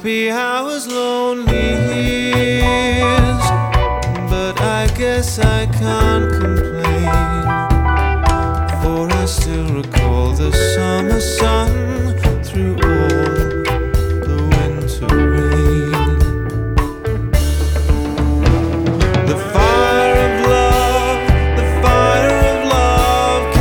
happy hours, lonely years, but I guess I can't complain.